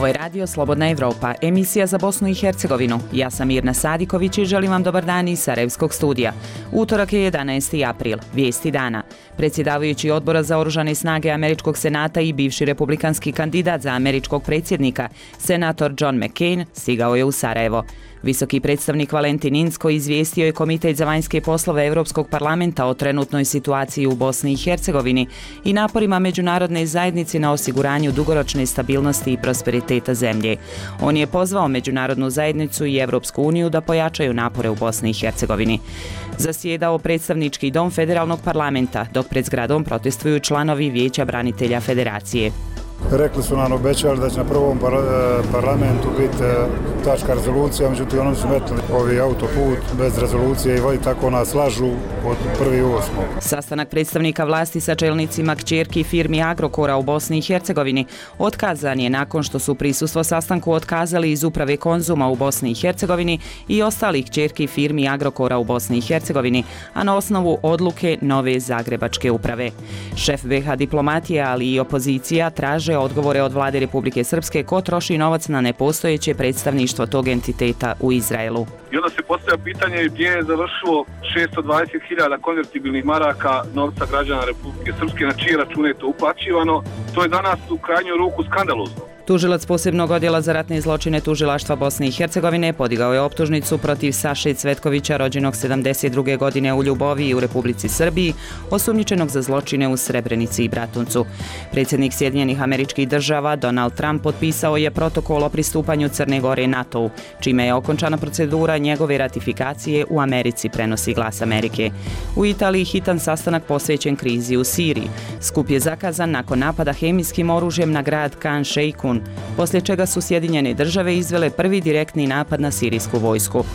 Ovo je Radio Slobodna Evropa, emisija za Bosnu i Hercegovinu. Ja sam Mirna Sadiković i želim vam dobar dan iz Sarajevskog studija. Utorak je 11. april, vijesti dana. Predsjedavajući Odbora za oružane snage Američkog senata i bivši republikanski kandidat za američkog predsjednika, senator John McCain, stigao je u Sarajevo. Visoki predstavnik Valentin Inzko izvijestio je Komitet za vanjske poslove Europskog parlamenta o trenutnoj situaciji u Bosni i Hercegovini i naporima međunarodne zajednice na osiguranju dugoročne stabilnosti i prosperiteta zemlje. On je pozvao međunarodnu zajednicu i Europsku uniju da pojačaju napore u Bosni i Hercegovini. Zasjedao predstavnički dom federalnog parlamenta, dok pred zgradom protestuju članovi Vijeća branitelja Federacije. Rekli su nam, obećali da će na prvom parlamentu biti tačka rezolucija, međutim oni su metili ovi autoput bez rezolucije i tako nas lažu od 1.8. Sastanak predstavnika vlasti sa čelnicima kćerki firmi Agrokora u Bosni i Hercegovini otkazan je nakon što su prisustvo sastanku otkazali iz uprave Konzuma u Bosni i Hercegovini i ostalih kćerki firmi Agrokora u Bosni i Hercegovini, a na osnovu odluke nove zagrebačke uprave. Šef BiH diplomatije, ali i opozicija traže odgovore od vlade Republike Srpske ko troši novac na nepostojeće predstavništvo tog entiteta u Izraelu. I onda se postavlja pitanje gdje je završilo 620.000 konvertibilnih maraka novca građana Republike Srpske, na čije račune je to uplaćivano. To je danas u krajnju ruku skandalozno. Tužilac posebnog odjela za ratne zločine Tužilaštva Bosne i Hercegovine podigao je optužnicu protiv Saše Cvetkovića, rođenog 72. godine u Ljuboviji u Republici Srbiji, osumnjičenog za zločine u Srebrenici i Bratuncu. Predsjednik Sjedinjenih Američkih Država Donald Trump potpisao je protokol o pristupanju Crne Gore NATO-u, čime je okončana procedura njegove ratifikacije u Americi, prenosi Glas Amerike. U Italiji hitan sastanak posvećen krizi u Siriji. Skup je zakazan nakon napada hemijskim oružjem na grad Khan Sheikhoun, poslije čega su Sjedinjene Države izvele prvi direktni napad na sirijsku vojsku.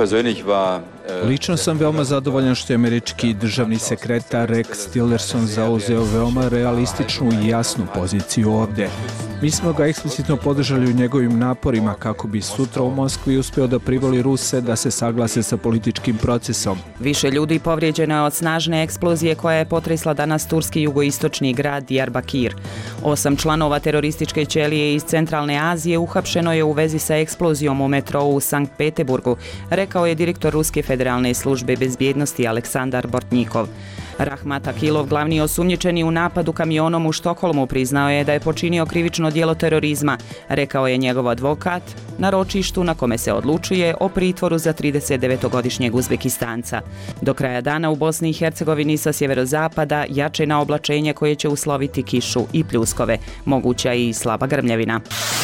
Lično sam veoma zadovoljan što je američki državni sekretar Rex Tillerson zauzeo veoma realističnu i jasnu poziciju ovdje. Mi smo ga eksplicitno podržali u njegovim naporima kako bi sutra u Moskvi uspio da privoli Ruse da se saglase sa političkim procesom. Više ljudi povrijeđeno je od snažne eksplozije koja je potresla danas turski jugoistočni grad Diyarbakir. 8 članova terorističke ćelije iz Centralne Azije uhapšeno je u vezi sa eksplozijom u metrou u Sankt Peteburgu, rekao je direktor Ruske federalne službe bezbjednosti Aleksandar Bortnikov. Rahmat Akilov, glavni osumnjičeni u napadu kamionom u Štokholmu, priznao je da je počinio krivično djelo terorizma, rekao je njegov advokat na ročištu na kome se odlučuje o pritvoru za 39-godišnjeg Uzbekistanca. Do kraja dana u Bosni i Hercegovini sa sjeverozapada jače na oblačenje koje će usloviti kišu i pljuskove, moguća i slaba grmljavina.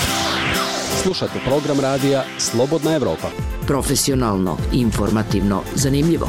Slušate program radija Slobodna Evropa. Profesionalno, informativno, zanimljivo.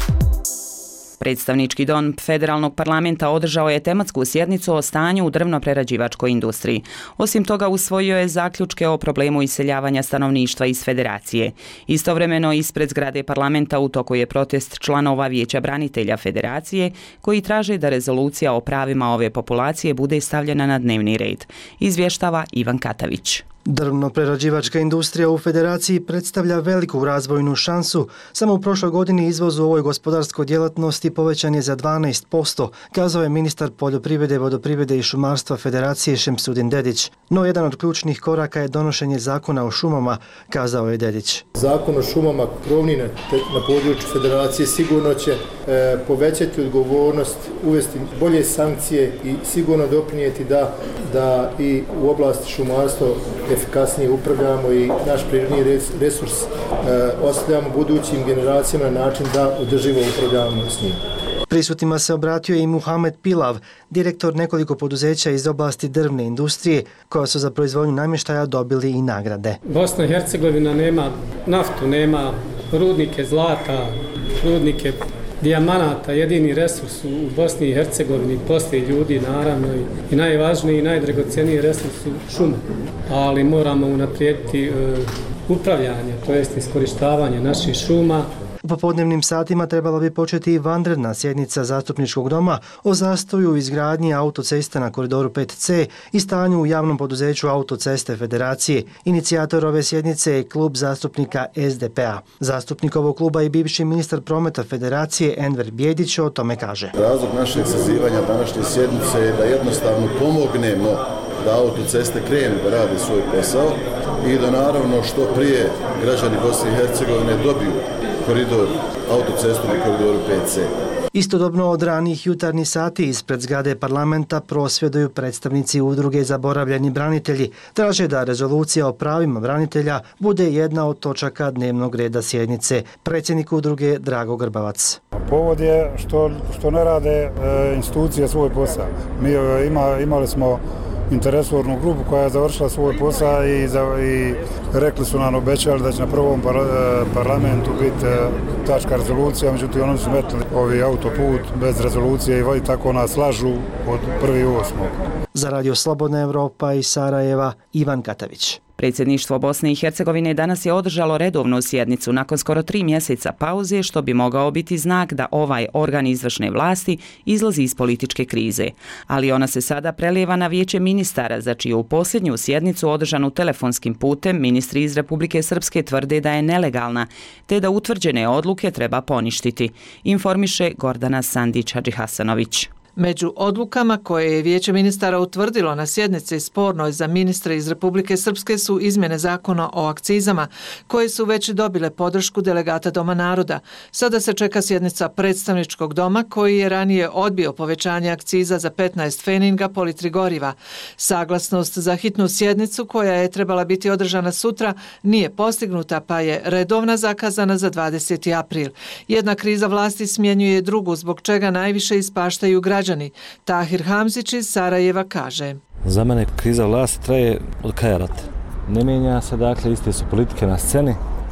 Predstavnički dom federalnog parlamenta održao je tematsku sjednicu o stanju u drvno-prerađivačkoj industriji. Osim toga, usvojio je zaključke o problemu iseljavanja stanovništva iz federacije. Istovremeno, ispred zgrade parlamenta u toku je protest članova Vijeća branitelja Federacije, koji traže da rezolucija o pravima ove populacije bude stavljena na dnevni red. Izvještava Ivan Katavić. Drvno-prerađivačka industrija u Federaciji predstavlja veliku razvojnu šansu. Samo u prošloj godini izvoz u ovoj gospodarskoj djelatnosti povećan je za 12%, kazao je ministar poljoprivrede, vodoprivrede i šumarstva Federacije Šemsudin Dedić. No jedan od ključnih koraka je donošenje zakona o šumama, kazao je Dedić. Zakon o šumama krovni na području Federacije sigurno će povećati odgovornost, uvesti bolje sankcije i sigurno doprinijeti da i u oblasti šumarstva efikasnije upravljamo i naš prirodni resurs ostavljamo budućim generacijama na način da održivo upravljamo s njim. Prisutnima se obratio i Muhamed Pilav, direktor nekoliko poduzeća iz oblasti drvne industrije, koja su za proizvodnju namještaja dobili i nagrade. Bosna i Hercegovina nema naftu, nema rudnike zlata, rudnike dijamanata. Jedini resurs u Bosni i Hercegovini poslije ljudi, naravno, i najvažniji i najdragoceniji resurs su šume. Ali moramo unaprijediti upravljanje, to jest iskorištavanje naših šuma. U popodnevnim satima trebala bi početi i vanredna sjednica Zastupničkog doma o zastoju izgradnji autocesta na koridoru 5C i stanju u javnom poduzeću Autoceste Federacije. Inicijator ove sjednice je klub zastupnika SDP-a. Zastupnik ovog kluba i bivši ministar prometa Federacije Enver Bjedić o tome kaže. Razlog našeg sazivanja današnje sjednice je da jednostavno pomognemo da autoceste krenu da rade svoj posao i da naravno što prije građani Bosne i Hercegovine dobiju koridor, autocestu na koridoru 5C. Istodobno od ranih jutarnjih sati ispred zgrade parlamenta prosvjeduju predstavnici udruge Zaboravljeni branitelji. Traže da rezolucija o pravima branitelja bude jedna od točaka dnevnog reda sjednice. Predsjednik udruge Drago Grbavac. Povod je što ne rade institucije svoj posao. Mi imali smo interesornu grupu koja je završila svoj posao i rekli su nam, obećali da će na prvom parlamentu biti tačka rezolucija, međutim oni su metili ovi autoput bez rezolucije i tako nas lažu od 1.8. Za Radio Slobodna Evropa iz Sarajeva, Ivan Katavić. Predsjedništvo Bosne i Hercegovine danas je održalo redovnu sjednicu nakon skoro 3 mjeseca pauze, što bi mogao biti znak da ovaj organ izvršne vlasti izlazi iz političke krize. Ali ona se sada prelijeva na vijeće ministara, za čiju posljednju sjednicu održanu telefonskim putem ministri iz Republike Srpske tvrde da je nelegalna, te da utvrđene odluke treba poništiti, informiše Gordana Sandić-Hadžihasanović. Među odlukama koje je Vijeće ministara utvrdilo na sjednici spornoj za ministre iz Republike Srpske su izmjene zakona o akcizama, koje su već dobile podršku delegata Doma naroda. Sada se čeka sjednica predstavničkog doma, koji je ranije odbio povećanje akciza za 15 feninga po litri goriva. Saglasnost za hitnu sjednicu, koja je trebala biti održana sutra, nije postignuta, pa je redovna zakazana za 20. april. Jedna kriza vlasti smjenjuje drugu, zbog čega najviše ispaštaju građani. Tahir Hamzić iz Sarajeva kaže: Za mene kriza vlasti traje od kraja rata. Ne mijenja se, dakle, iste su politike na sceni,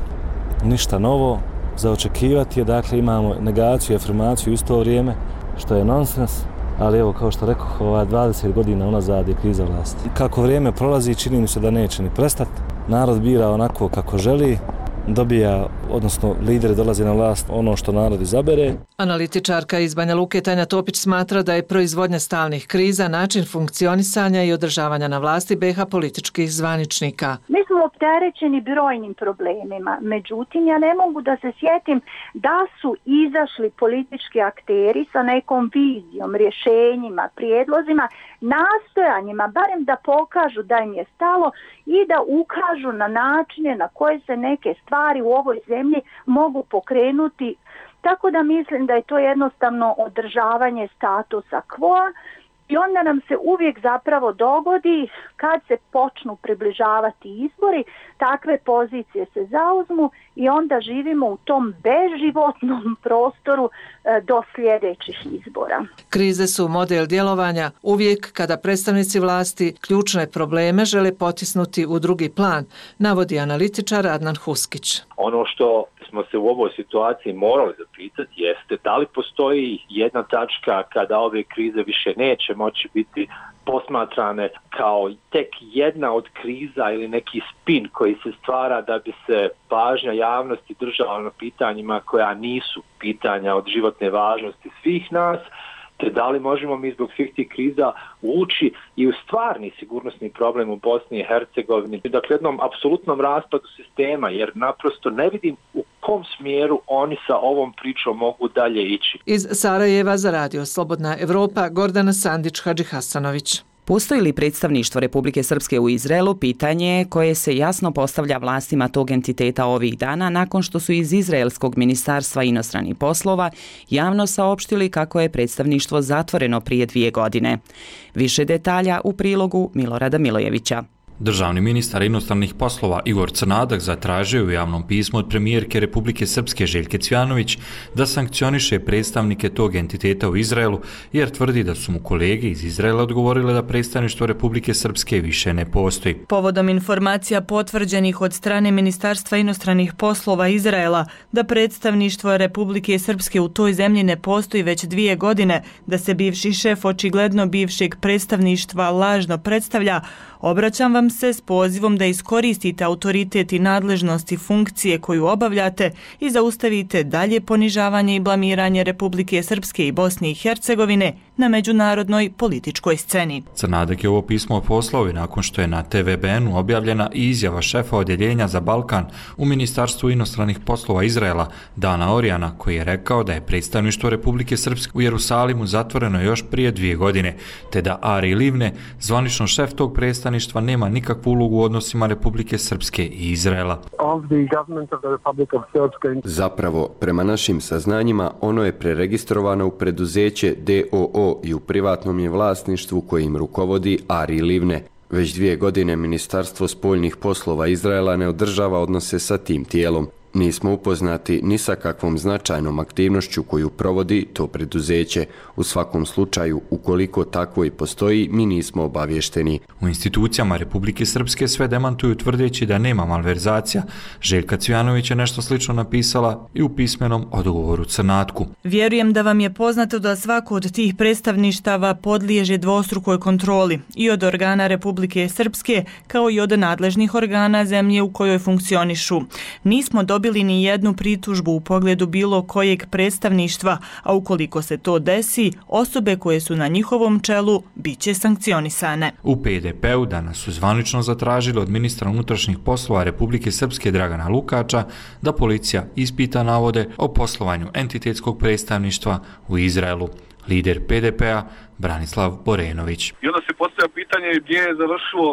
ništa novo. Za očekivati je, dakle, imamo negaciju i afirmaciju u isto vrijeme, što je nonsens, ali evo, kao što rekoh, 20 godina unazad je kriza vlasti. Kako vrijeme prolazi, čini mi se da neće ni prestati. Narod bira onako kako želi, dobija, odnosno lideri dolaze na vlast ono što narod izabere. Analitičarka iz Banja Luke Tanja Topić smatra da je proizvodnja stalnih kriza način funkcionisanja i održavanja na vlasti BiH političkih zvaničnika. Mi smo opterećeni brojnim problemima, međutim ja ne mogu da se sjetim da su izašli politički akteri sa nekom vizijom, rješenjima, prijedlozima, nastojanjima, barem da pokažu da im je stalo i da ukažu na načine na koje se neke stvari u ovoj zemlji mogu pokrenuti. Tako da mislim da je to jednostavno održavanje statusa quo i onda nam se uvijek zapravo dogodi kad se počnu približavati izbori, takve pozicije se zauzmu i onda živimo u tom beživotnom prostoru do sljedećih izbora. Krize su model djelovanja uvijek kada predstavnici vlasti ključne probleme žele potisnuti u drugi plan, navodi analitičar Adnan Huskić. Ono što smo se u ovoj situaciji morali zapitati jeste da li postoji jedna tačka kada ove krize više neće moći biti posmatrane kao tek jedna od kriza ili neki spin koji se stvara da bi se pažnja javnosti držala na pitanjima koja nisu pitanja od životne važnosti svih nas, te da li možemo mi zbog svih tih kriza ući i u stvarni sigurnosni problem u Bosni i Hercegovini. Dakle, jednom apsolutnom raspadu sistema, jer naprosto ne vidim u kom smjeru oni sa ovom pričom mogu dalje ići. Iz Sarajeva za Radio Slobodna Evropa, Gordana Sandić-Hadžihasanović. Postoji li predstavništvo Republike Srpske u Izraelu, pitanje koje se jasno postavlja vlastima tog entiteta ovih dana nakon što su iz Izraelskog ministarstva inostranih poslova javno saopštili kako je predstavništvo zatvoreno prije 2 godine. Više detalja u prilogu Milorada Milojevića. Državni ministar inostranih poslova Igor Crnadak zatražio u javnom pismu od premijerke Republike Srpske Željke Cvjanović da sankcioniše predstavnike tog entiteta u Izraelu, jer tvrdi da su mu kolege iz Izraela odgovorile da predstavništvo Republike Srpske više ne postoji. Povodom informacija potvrđenih od strane Ministarstva inostranih poslova Izraela da predstavništvo Republike Srpske u toj zemlji ne postoji već 2 godine, da se bivši šef očigledno bivšeg predstavništva lažno predstavlja, obraćam vam se s pozivom da iskoristite autoritet i nadležnosti funkcije koju obavljate i zaustavite dalje ponižavanje i blamiranje Republike Srpske i Bosne i Hercegovine na međunarodnoj političkoj sceni. Crnadak je ovo pismo poslao i nakon što je na TVBN-u objavljena i izjava šefa odjeljenja za Balkan u Ministarstvu inostranih poslova Izraela, Dana Orijana, koji je rekao da je predstavništvo Republike Srpske u Jerusalimu zatvoreno još prije 2 godine, te da Ari Livne, zvanično šef tog predstavništva, nema nikakvu ulogu u odnosima Republike Srpske i Izraela. Zapravo, prema našim saznanjima, ono je preregistrovano u preduzeće DOO i u privatnom je vlasništvu kojim rukovodi Ari Livne. Već 2 godine Ministarstvo spoljnih poslova Izraela ne održava odnose sa tim tijelom. Nismo upoznati ni sa kakvom značajnom aktivnošću koju provodi to preduzeće. U svakom slučaju, ukoliko takvo i postoji, mi nismo obavješteni. U institucijama Republike Srpske sve demantuju tvrdeći da nema malverzacija. Željka Cvijanović je nešto slično napisala i u pismenom odgovoru Crnatku. Vjerujem da vam je poznato da svako od tih predstavništava podliježe dvostrukoj kontroli i od organa Republike Srpske kao i od nadležnih organa zemlje u kojoj funkcionišu. Nismo dobili ni jednu pritužbu u pogledu bilo kojeg predstavništva, a ukoliko se to desi, osobe koje su na njihovom čelu biće sankcionisane. U PDP-u danas su zvanično zatražili od ministra unutrašnjih poslova Republike Srpske Dragana Lukača da policija ispita navode o poslovanju entitetskog predstavništva u Izraelu. Lider PDP-a Branislav Borenović. I onda se postavlja pitanje gdje je završilo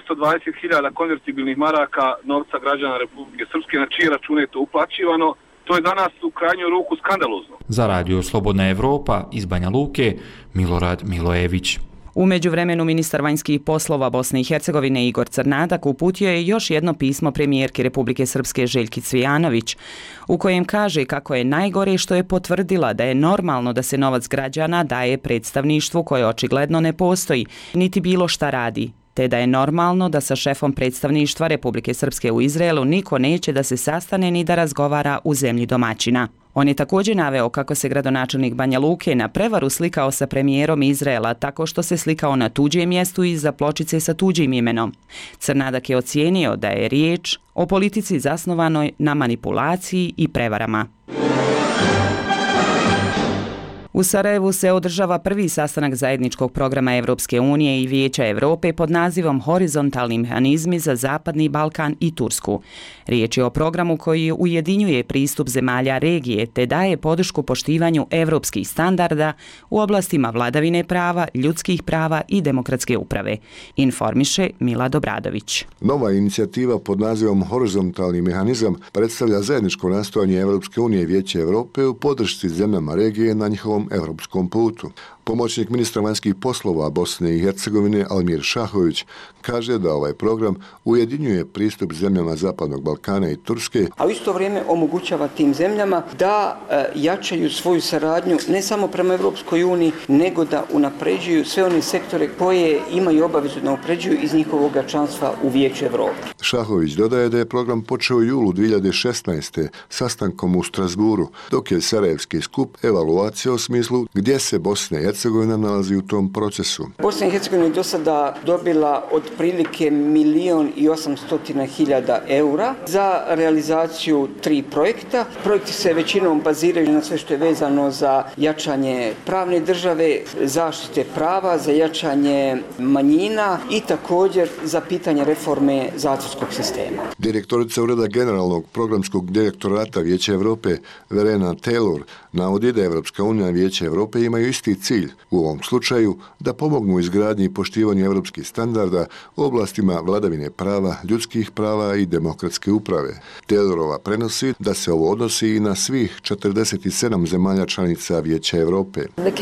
620.000 konvertibilnih maraka novca građana Republike Srpske, na čije račune je to uplaćivano. To je danas u krajnju ruku skandalozno. Za radio Slobodna Evropa iz Banja Luke, Milorad Milojević. U međuvremenu ministar vanjskih poslova Bosne i Hercegovine Igor Crnadak uputio je još jedno pismo premijerki Republike Srpske Željki Cvijanović, u kojem kaže kako je najgore što je potvrdila da je normalno da se novac građana daje predstavništvu koje očigledno ne postoji, niti bilo šta radi, te da je normalno da sa šefom predstavništva Republike Srpske u Izraelu niko neće da se sastane ni da razgovara u zemlji domaćina. On je također naveo kako se gradonačelnik Banja Luke na prevaru slikao sa premijerom Izraela tako što se slikao na tuđem mjestu iza pločice sa tuđim imenom. Crnadak je ocijenio da je riječ o politici zasnovanoj na manipulaciji i prevarama. U Sarajevu se održava prvi sastanak zajedničkog programa Evropske unije i Vijeća Europe pod nazivom Horizontalni mehanizmi za Zapadni Balkan i Tursku. Riječ je o programu koji ujedinjuje pristup zemalja regije te daje podršku poštivanju evropskih standarda u oblastima vladavine prava, ljudskih prava i demokratske uprave, informiše Mila Dobradović. Nova inicijativa pod nazivom Horizontalni mehanizam predstavlja zajedničko nastojanje Evropske unije i Vijeća Europe u podršci zemljama regije na njihovom evropskom putu. Pomoćnik ministra vanjskih poslova Bosne i Hercegovine Almir Šahović kaže da ovaj program ujedinjuje pristup zemljama Zapadnog Balkana i Turske, a u isto vrijeme omogućava tim zemljama da jačaju svoju saradnju ne samo prema Evropskoj uniji, nego da unapređuju sve one sektore koje imaju obavezu da unapređuju iz njihovog članstva u Vijeću Evrope. Šahović dodaje da je program počeo u julu 2016. sastankom u Strasburu, dok je Sarajevski skup evaluacija u smislu gdje se Bosna i Hercegovina nalazi u tom procesu. Bosna i Hercegovina je do sada dobila otprilike 1.800.000 eura za realizaciju 3 projekta. Projekti se većinom baziraju na sve što je vezano za jačanje pravne države, zaštite prava, za jačanje manjina i također za pitanje reforme zatvorskog sistema. Direktorica Ureda generalnog programskog direktorata Vijeća Europe Verena Taylor navodi da Evropska unija i Vijeće Europe imaju isti cilj, u ovom slučaju da pomognu u izgradnji i poštivanju evropskih standarda u oblastima vladavine prava, ljudskih prava i demokratske uprave. Taylorova prenosi da se ovo odnosi i na svih 47 zemalja članica Vijeća Europe.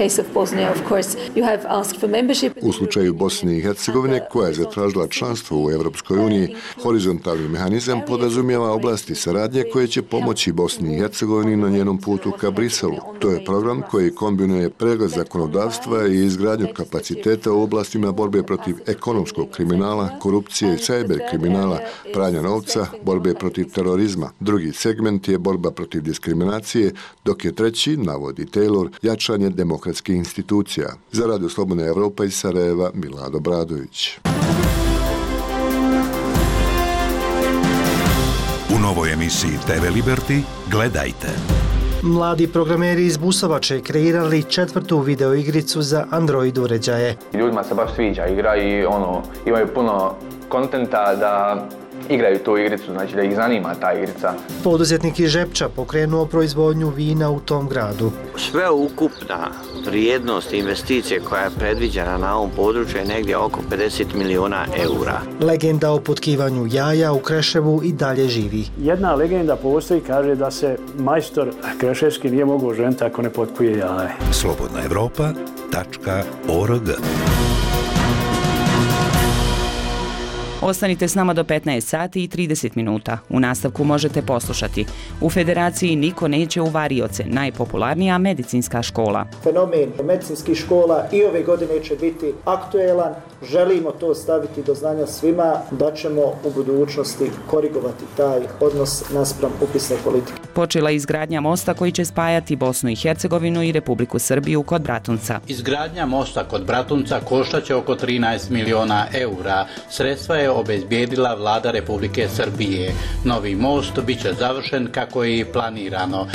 U slučaju Bosne i Hercegovine, koja je zatražila članstvo u Evropskoj uniji, horizontalni mehanizam podrazumijeva oblasti saradnje koje će pomoći Bosni i Hercegovini na njenom putu ka Briselu. To je program koji kombinuje pregled zakonodavstva i izgradnju kapaciteta u oblastima borbe protiv ekonomskog kriminala, korupcije i cyber kriminala, pranja novca, borbe protiv terorizma. Drugi segment je borba protiv diskriminacije, dok je treći, navodi Taylor, jačanje demokratskih institucija. Za Radio Slobodna Evropa iz Sarajeva, Milado Bradović. U novoj emisiji TV Liberty gledajte. Mladi programeri iz Busovače kreirali 4. videoigricu za Android uređaje. Ljudima se baš sviđa igra i imaju puno kontenta da igraju tu igricu, znači da ih zanima ta igrica. Poduzetnik iz Žepča pokrenuo proizvodnju vina u tom gradu. Sve ukupna vrijednost investicije koja je predviđena na ovom području je negdje oko 50 miliona eura. Legenda o potkivanju jaja u Kreševu i dalje živi. Jedna legenda postoji, kaže da se majstor kreševski nije mogao ženiti ako ne potkuje jaje. slobodnaevropa.org. Ostanite s nama do 15 sati i 30 minuta. U nastavku možete poslušati. U Federaciji niko neće u varioce, najpopularnija medicinska škola. Fenomen medicinskih škola i ove godine će biti aktuelan. Želimo to staviti do znanja svima da ćemo u budućnosti korigovati taj odnos naspram upisne politike. Počela je izgradnja mosta koji će spajati Bosnu i Hercegovinu i Republiku Srbiju kod Bratunca. Izgradnja mosta kod Bratunca koštaće oko 13 miliona eura. Sredstva je obezbijedila vlada Republike Srbije. Novi most biće završen kako je i planirano.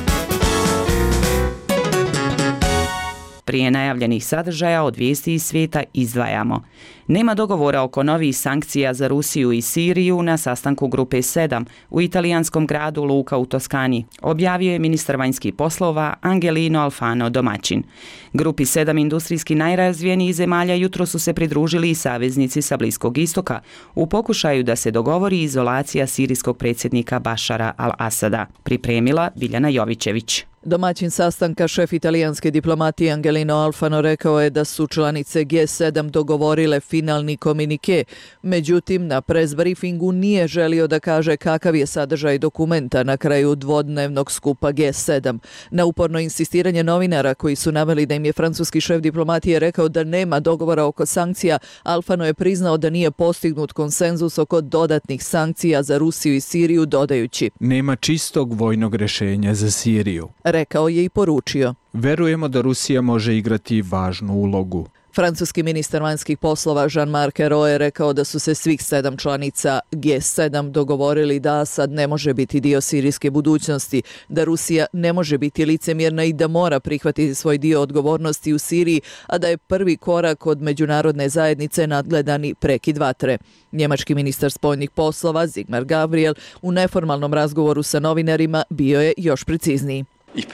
Prije najavljenih sadržaja od vijesti iz svijeta izdvajamo. Nema dogovora oko novih sankcija za Rusiju i Siriju na sastanku grupe 7 u italijanskom gradu Luka u Toskani, objavio je ministar vanjskih poslova Angelino Alfano domaćin. Grupi 7 industrijski najrazvijenijih zemalja jutro su se pridružili i saveznici sa Bliskog istoka u pokušaju da se dogovori izolacija sirijskog predsjednika Bašara al-Asada, pripremila Biljana Jovićević. Domaćin sastanka, šef italijanske diplomatije Angelino Alfano, rekao je da su članice G7 dogovorile finalni komunike. Međutim, na press briefingu nije želio da kaže kakav je sadržaj dokumenta na kraju dvodnevnog skupa G7. Na uporno insistiranje novinara koji su naveli da im je francuski šef diplomatije rekao da nema dogovora oko sankcija, Alfano je priznao da nije postignut konsenzus oko dodatnih sankcija za Rusiju i Siriju, dodajući: nema čistog vojnog rješenja za Siriju. Rekao je i poručio: verujemo da Rusija može igrati važnu ulogu. Francuski ministar vanjskih poslova Jean-Marc Ayrault je rekao da su se svih 7 članica G7 dogovorili da Asad ne može biti dio sirijske budućnosti, da Rusija ne može biti licemjerna i da mora prihvatiti svoj dio odgovornosti u Siriji, a da je prvi korak od međunarodne zajednice nadgledani prekid vatre. Njemački ministar spoljnih poslova Sigmar Gabriel u neformalnom razgovoru sa novinarima bio je još precizniji.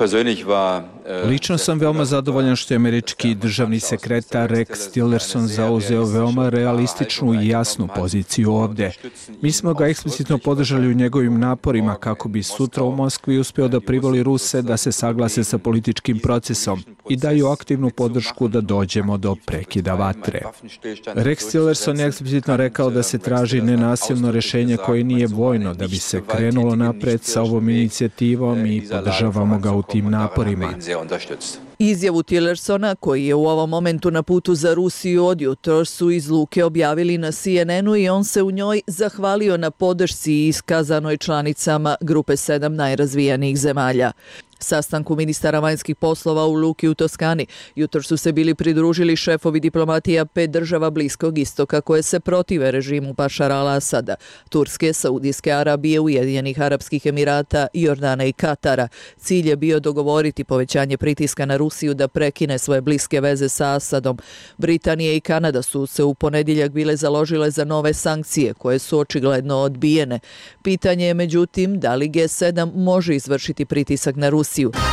Lično sam veoma zadovoljan što je američki državni sekretar Rex Tillerson zauzeo veoma realističnu i jasnu poziciju ovdje. Mi smo ga eksplicitno podržali u njegovim naporima kako bi sutra u Moskvi uspeo da privoli Ruse da se saglase sa političkim procesom i daju aktivnu podršku da dođemo do prekida vatre. Rex Tillerson je eksplicitno rekao da se traži nenasilno rješenje koje nije vojno da bi se krenulo napred sa ovom inicijativom i podržavamo ga u tim naporima. Izjavu Tillersona, koji je u ovom momentu na putu za Rusiju od jutros, su iz Luke objavili na CNN-u i on se u njoj zahvalio na podršci iskazanoj članicama grupe 7 najrazvijenijih zemalja. Sastanku ministara vanjskih poslova u Luki u Toskani jutro su se bili pridružili šefovi diplomatija 5 država Bliskog istoka koje se protive režimu Bašara al-Asada: Turske, Saudijske Arabije, Ujedinjenih Arapskih Emirata, Jordana i Katara. Cilj je bio dogovoriti povećanje pritiska na Rusiju da prekine svoje bliske veze sa Asadom. Britanija i Kanada su se u ponedjeljak bile založile za nove sankcije koje su očigledno odbijene. Pitanje je međutim da li G7 može izvršiti pritisak na Rusiju.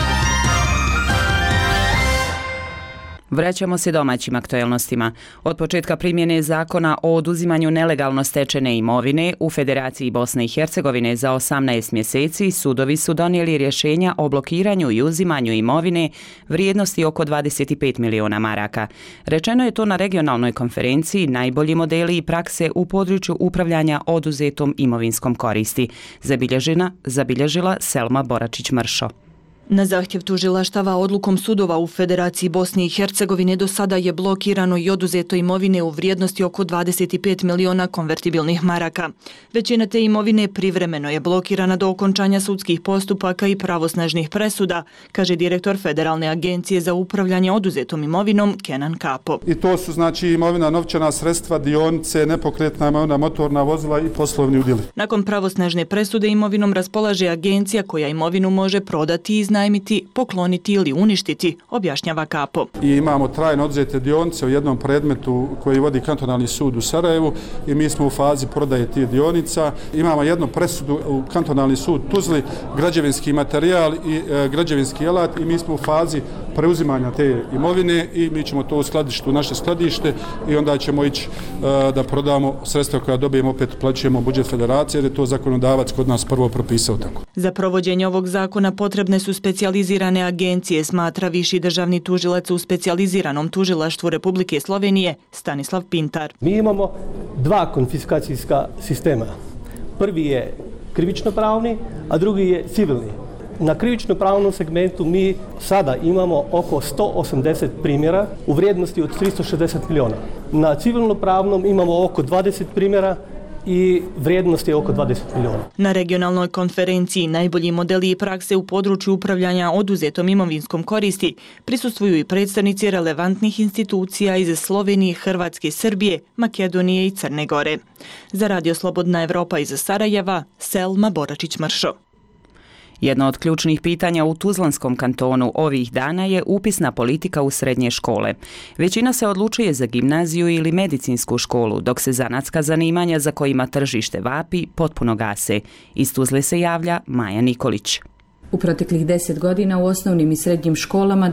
Vraćamo se domaćim aktuelnostima. Od početka primjene zakona o oduzimanju nelegalno stečene imovine u Federaciji Bosne i Hercegovine za 18 mjeseci sudovi su donijeli rješenja o blokiranju i uzimanju imovine vrijednosti oko 25 miliona maraka. Rečeno je to na regionalnoj konferenciji Najbolji modeli i prakse u području upravljanja oduzetom imovinskom koristi. Zabilježila Selma Boračić-Mršo. Na zahtjev tužilaštava odlukom sudova u Federaciji Bosne i Hercegovine do sada je blokirano i oduzeto imovine u vrijednosti oko 25 miliona konvertibilnih maraka. Većina te imovine privremeno je blokirana do okončanja sudskih postupaka i pravosnažnih presuda, kaže direktor Federalne agencije za upravljanje oduzetom imovinom Kenan Kapo. I to su znači imovina, novčana sredstva, dionice, nepokretna imovina, motorna vozila i poslovni udjeli. Nakon pravosnažne presude imovinom raspolaže agencija koja imovinu može prodati i iznajmiti, pokloniti ili uništiti, objašnjava Kapo. I imamo trajno odzete dionice u jednom predmetu koji vodi kantonalni sud u Sarajevu i mi smo u fazi prodaje tih dionica. Imamo jednu presudu u kantonalni sud Tuzli, građevinski materijal i građevinski alat i mi smo u fazi preuzimanja te imovine i mi ćemo to uskladiti u naše skladište i onda ćemo ići da prodamo sredstva koja dobijemo, opet plaćujemo budžet federacije, jer je to zakonodavac kod nas prvo propisao tako. Za provođenje ovog zakona potrebne su specijalizirane agencije, smatra viši državni tužilac u specijaliziranom tužilaštvu Republike Slovenije Stanislav Pintar. Mi imamo dva konfiskacijska sistema. Prvi je krivično-pravni, a drugi je civilni. Na krivično-pravnom segmentu mi sada imamo oko 180 primjera u vrijednosti od 360 miliona. Na civilno-pravnom imamo oko 20 primjera i vrijednost je oko 20 miliona. Na regionalnoj konferenciji najbolji modeli i prakse u području upravljanja oduzetom imovinskom koristi prisustvuju i predstavnici relevantnih institucija iz Slovenije, Hrvatske, Srbije, Makedonije i Crne Gore. Za Radio Slobodna Evropa iz Sarajeva, Selma Boračić-Mršo. Jedno od ključnih pitanja u Tuzlanskom kantonu ovih dana je upisna politika u srednje škole. Većina se odlučuje za gimnaziju ili medicinsku školu, dok se zanatska zanimanja za kojima tržište vapi potpuno gase. Iz Tuzle se javlja Maja Nikolić. U proteklih 10 godina u osnovnim i srednjim školama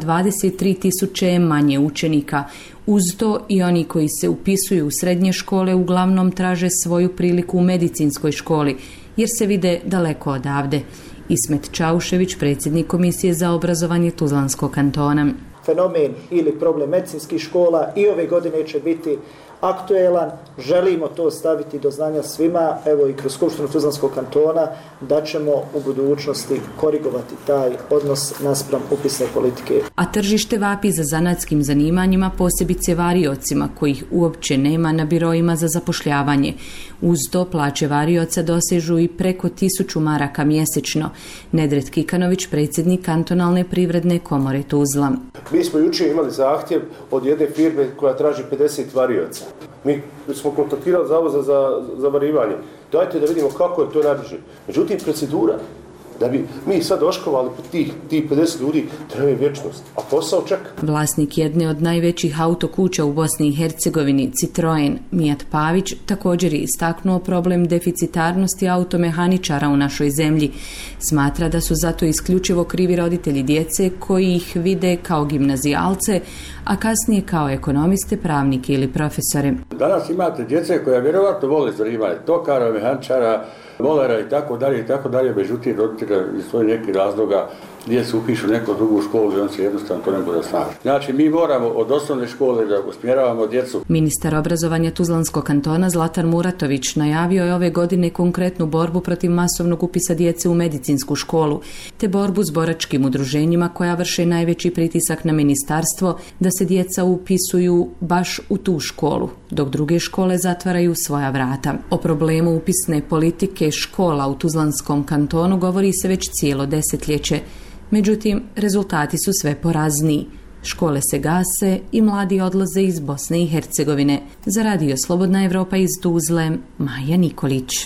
23.000 je manje učenika. Uz to i oni koji se upisuju u srednje škole uglavnom traže svoju priliku u medicinskoj školi, jer se vide daleko odavde. Ismet Čaušević, predsjednik Komisije za obrazovanje Tuzlanskog kantona. Fenomen ili problem medicinskih škola i ove godine će biti aktuelan. Želimo to staviti do znanja svima, evo i kroz Skupštinu Tuzlanskog kantona, da ćemo u budućnosti korigovati taj odnos naspram upisne politike. A tržište vapi za zanatskim zanimanjima, posebice variocima, kojih uopće nema na biroima za zapošljavanje. Uz to plaće varioca dosežu i preko 1000 maraka mjesečno. Nedret Kikanović, predsjednik kantonalne privredne komore Tuzla. Mi smo jučer imali zahtjev od jedne firme koja traži 50 varioca. Mi smo kontaktirali Zavod za varivanje. Dajte da vidimo kako je to najbrže. Međutim, procedura da bi mi sad oškovali tih 50 ljudi traje vječnost, a posao čeka. Vlasnik jedne od najvećih autokuća u Bosni i Hercegovini, Citroen, Mijat Pavić, također je istaknuo problem deficitarnosti automehaničara u našoj zemlji. Smatra da su zato isključivo krivi roditelji djece koji ih vide kao gimnazijalce, a kasnije kao ekonomiste, pravnike ili profesore. Danas imate djece koja vjerovatno vole zanimanje tokara, mehaničara, volera i tako dalje, međutim roditelja iz svojih nekih razloga gdje se upišu neku drugu školu i on se jednostavno to ne bude snaži. Znači mi moramo od osnovne škole da usmjeravamo djecu. Ministar obrazovanja Tuzlanskog kantona Zlatan Muratović najavio je ove godine konkretnu borbu protiv masovnog upisa djece u medicinsku školu, te borbu s boračkim udruženjima koja vrše najveći pritisak na ministarstvo da se djeca upisuju baš u tu školu, dok druge škole zatvaraju svoja vrata. O problemu upisne politike škola u Tuzlanskom kantonu govori se već cijelo desetljeće. Međutim, rezultati su sve porazniji. Škole se gase i mladi odlaze iz Bosne i Hercegovine. Za Radio Slobodna Evropa iz Tuzle, Maja Nikolić.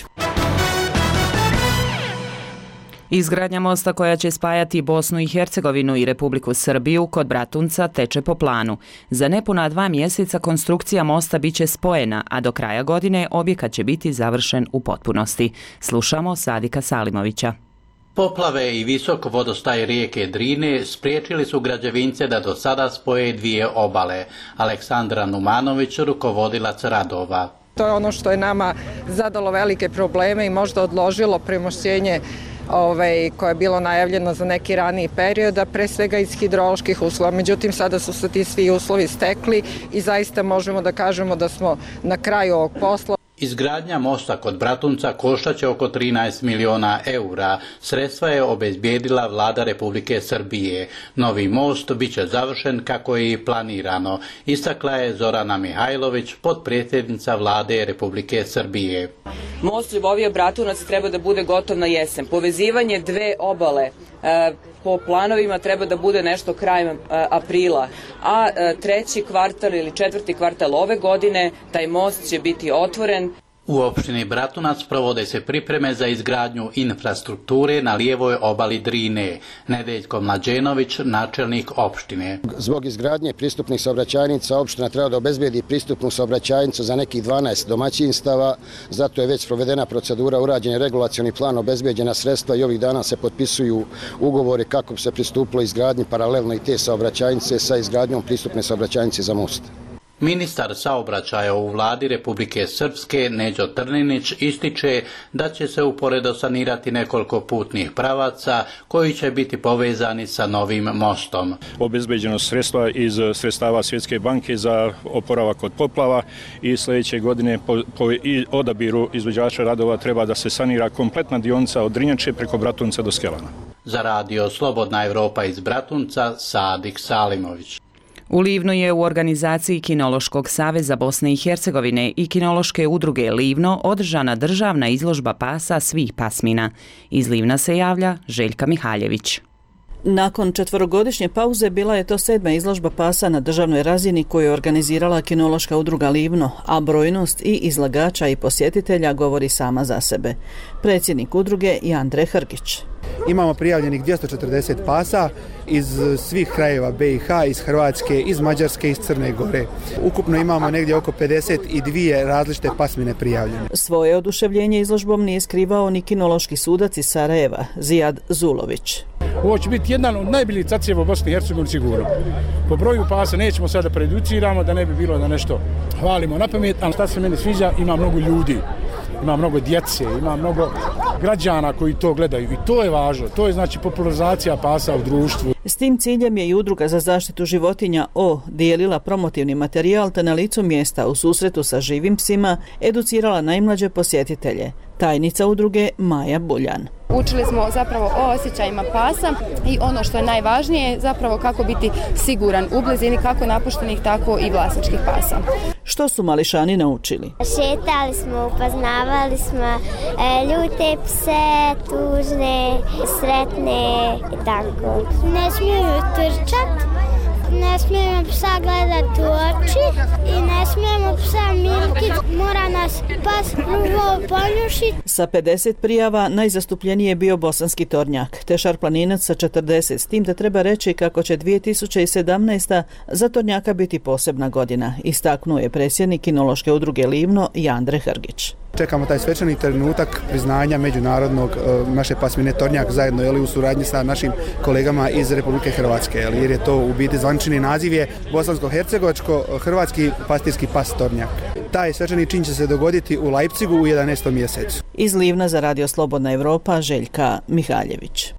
Izgradnja mosta koja će spajati Bosnu i Hercegovinu i Republiku Srbiju kod Bratunca teče po planu. Za nepuna 2 mjeseca konstrukcija mosta biće spojena, a do kraja godine objekat će biti završen u potpunosti. Slušamo Sadika Salimovića. Poplave i visok vodostaj rijeke Drine spriječili su građevince da do sada spoje 2 obale. Aleksandra Numanović, rukovodilac radova. To je ono što je nama zadalo velike probleme i možda odložilo premošćenje koje je bilo najavljeno za neki raniji period, a pre svega iz hidroloških uslova. Međutim, sada su se ti svi uslovi stekli i zaista možemo da kažemo da smo na kraju ovog posla. Izgradnja mosta kod Bratunca koštaće oko 13 miliona eura. Sredstva je obezbijedila vlada Republike Srbije. Novi most biće završen kako je i planirano. Istakla je Zorana Mihajlović, potpredsjednica vlade Republike Srbije. Most Ljubovija Bratunac treba da bude gotov na jesen. Povezivanje 2 obale po planovima treba da bude nešto krajem aprila, a 3. kvartal ili 4. kvartal ove godine taj most će biti otvoren. U opštini Bratunac provode se pripreme za izgradnju infrastrukture na lijevoj obali Drine. Nedeljko Mlađenović, načelnik opštine. Zbog izgradnje pristupnih saobraćajnica opština treba da obezbedi pristupnu saobraćajnicu za nekih 12 domaćinstava, zato je već provedena procedura, urađen je regulacioni plan, obezbeđena sredstva i ovih dana se potpisuju ugovori kako bi se pristupilo izgradnji paralelno i te saobraćajnice sa izgradnjom pristupne saobraćajnice za most. Ministar saobraćaja u vladi Republike Srpske Neđo Trninić ističe da će se uporedo sanirati nekoliko putnih pravaca koji će biti povezani sa novim mostom. Obezbeđeno sredstva iz sredstava Svjetske banke za oporavak od poplava i sljedeće godine po odabiru izvođača radova treba da se sanira kompletna dionica od Drinjače preko Bratunca do Skelana. Za radio Slobodna Evropa iz Bratunca, Sadik Salimović. U Livnu je u organizaciji Kinološkog saveza Bosne i Hercegovine i Kinološke udruge Livno održana državna izložba pasa svih pasmina. Iz Livna se javlja Željka Mihaljević. Nakon 4-godišnje pauze bila je to 7. izložba pasa na državnoj razini koju je organizirala Kinološka udruga Livno, a brojnost i izlagača i posjetitelja govori sama za sebe. Predsjednik udruge je Andrej Hrgić. Imamo prijavljenih 240 pasa iz svih krajeva BiH, iz Hrvatske, iz Mađarske, iz Crne Gore. Ukupno imamo negdje oko 52 različite pasmine prijavljene. Svoje oduševljenje izložbom nije skrivao ni kinološki sudac iz Sarajeva, Zijad Zulović. Ovo će biti jedan od najboljih cacijeva u Bosni i Hercegovini sigurno. Po broju pasa nećemo sada preduciramo da ne bi bilo da nešto hvalimo na pamet, ali šta se meni sviđa, ima mnogo ljudi. Ima mnogo djece, ima mnogo građana koji to gledaju i to je važno. To je znači popularizacija pasa u društvu. S tim ciljem je i Udruga za zaštitu životinja dijelila promotivni materijal te na licu mjesta u susretu sa živim psima educirala najmlađe posjetitelje. Tajnica udruge Maja Buljan. Učili smo zapravo o osjećajima pasa i ono što je najvažnije zapravo kako biti siguran u blizini kako napuštenih tako i vlasničkih pasa. Što su mališani naučili? Šetali smo, upoznavali smo ljute pse, tužne, sretne i tako. Ne smijemo trčati, ne smijemo psa gledati u oči i ne smijemo psa milkiti, mora nas pas prvo ponjušiti. Sa 50 prijava najzastupljeniji je bio bosanski tornjak, te šarplaninac sa 40, s tim da treba reći kako će 2017. za tornjaka biti posebna godina, istaknuo je predsjednik Kinološke udruge Livno Andrej Hrgić. Čekamo taj svečani trenutak priznanja međunarodnog naše pasmine tornjak zajedno u suradnji sa našim kolegama iz Republike Hrvatske, jer je to u biti zvanični naziv je bosansko-hercegovačko-hrvatski pastirski pas tornjak. Taj svečani čin će se dogoditi u Leipzigu u 11. mjesecu. Iz Livna za radio Slobodna Evropa Željka Mihaljević.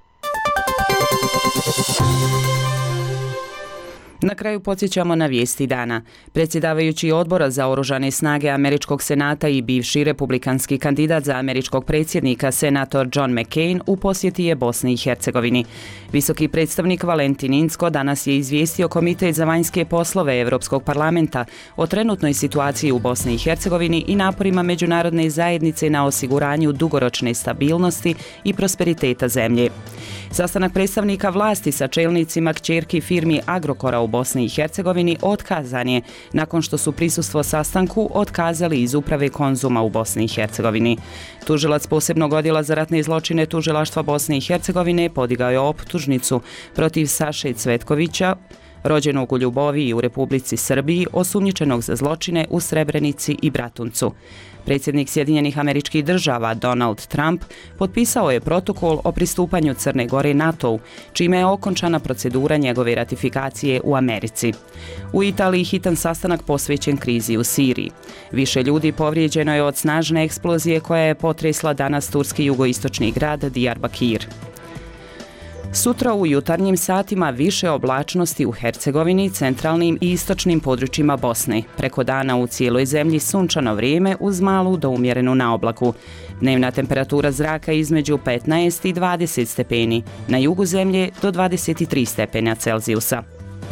Na kraju podsjećamo na vijesti dana. Predsjedavajući odbora za oružane snage Američkog senata i bivši republikanski kandidat za američkog predsjednika, senator John McCain, u posjeti je Bosni i Hercegovini. Visoki predstavnik Valentin Incko danas je izvijestio Komitet za vanjske poslove Europskog parlamenta o trenutnoj situaciji u Bosni i Hercegovini i naporima međunarodne zajednice na osiguranju dugoročne stabilnosti i prosperiteta zemlje. Sastanak predstavnika vlasti sa čelnicima kćerki firmi Agrokora u Bosni i Hercegovini otkazan je nakon što su prisustvo sastanku otkazali iz uprave Konzuma u Bosni i Hercegovini. Tužilac posebnog odjela za ratne zločine Tužilaštva Bosne i Hercegovine podigao je optužnicu protiv Saše Cvetkovića, rođenog u Ljuboviji u Republici Srbiji, osumnjičenog za zločine u Srebrenici i Bratuncu. Predsjednik Sjedinjenih Američkih Država Donald Trump potpisao je protokol o pristupanju Crne Gore NATO-u, čime je okončana procedura njegove ratifikacije u Americi. U Italiji hitan sastanak posvećen krizi u Siriji. Više ljudi povrijeđeno je od snažne eksplozije koja je potresla danas turski jugoistočni grad Diyarbakir. Sutra u jutarnjim satima više oblačnosti u Hercegovini, centralnim i istočnim područjima Bosne. Preko dana u cijeloj zemlji sunčano vrijeme uz malu do umjerenu naoblaku. Dnevna temperatura zraka između 15 i 20 stepeni, na jugu zemlje do 23 stepena Celzijusa.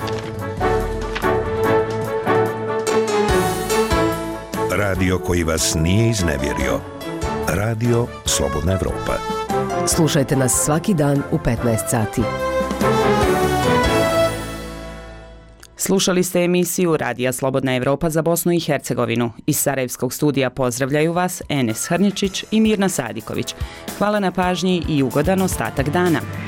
Radio koji vas nije iznevjerio. Radio Slobodna Evropa. Slušajte nas svaki dan u 15 sati. Slušali ste emisiju Radija Slobodna Evropa za Bosnu i Hercegovinu. Iz Sarajevskog studija pozdravljaju vas Enes Hrničić i Mirna Sadiković. Hvala na pažnji i ugodan ostatak dana.